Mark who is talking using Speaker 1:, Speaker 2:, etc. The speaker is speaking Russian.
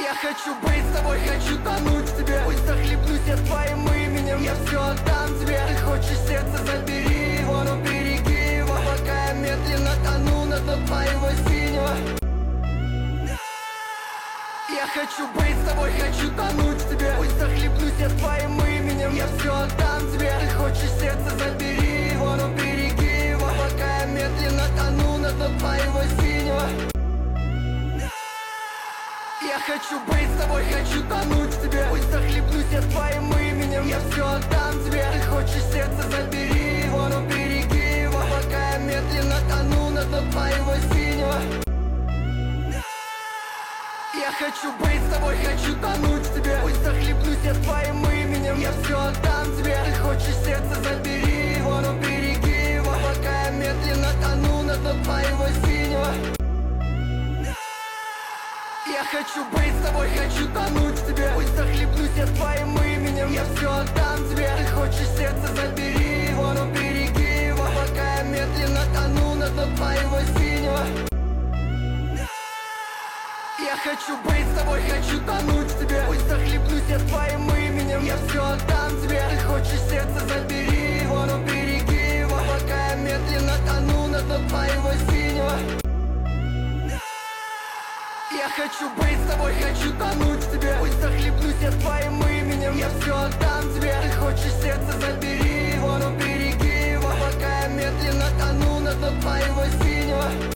Speaker 1: Я хочу быть с тобой, хочу тонуть в тебе. Пусть захлебнусь я твоим именем, я все отдам тебе. Ты хочешь сердце, забери его, но береги его, пока я медленно тону на дно твоего синего. Я хочу быть с тобой, хочу тонуть в тебе. Пусть захлебнусь я твоим именем, я все отдам тебе. Ты хочешь сердце, забери его, но береги его, пока я медленно тону на дно твоего синего. Я хочу быть с тобой, хочу тонуть в тебе. Пусть захлебнусь я твоим именем, я все отдам тебе. Ты хочешь сердце, забери его, но береги его, пока я медленно тону на дно твоего синего. Я хочу быть с тобой, хочу тонуть в тебе. Пусть захлебнусь я твоим именем, я все отдам тебе. Ты хочешь сердце, забери его, но береги его, пока я медленно тону на дно твоего синего. Я хочу быть с тобой, хочу тонуть в тебе. Пусть захлебнусь я твоим именем, я все отдам тебе. Ты хочешь сердце, забери его, но береги его, пока я медленно тону на дно твоего синего. Я хочу быть с тобой, хочу тонуть в тебе. Пусть захлебнусь я твоим именем, я все отдам тебе. Ты хочешь сердце, забери его, но береги его, пока я медленно тону на дно твоего синего. Я хочу быть с тобой, хочу тонуть в тебе. Пусть захлебнусь я твоим именем, я все отдам тебе. Ты хочешь сердце, забери его, но береги его, пока я медленно тону на дно твоего синего.